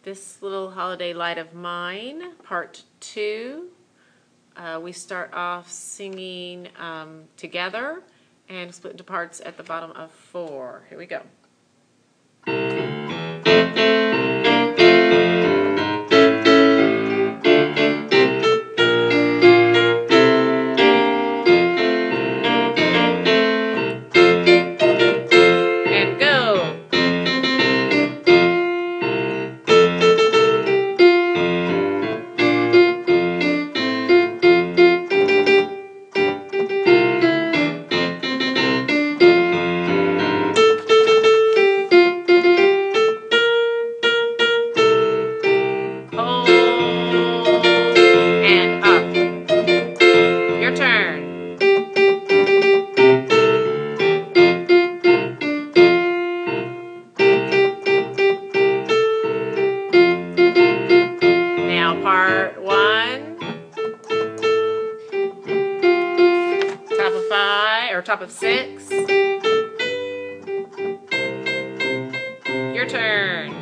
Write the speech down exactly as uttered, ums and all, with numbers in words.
This Little Holiday Light of Mine, part two. Uh, we start off singing um, together and split into parts at the bottom of four. Here we go. And up. Your turn. Now part one. Top of five or top of six. Your turn.